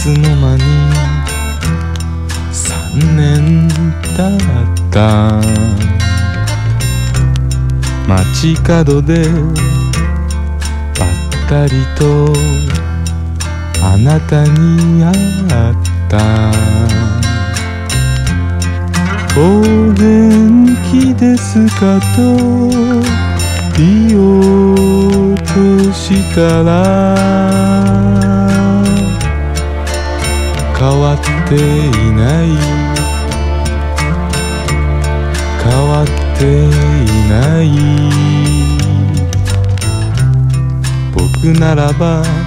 つの間に3年経った。街角でばったりとあなたに会った。お元気ですかと言おうとしたら、変わっていない、変わっていない。僕ならば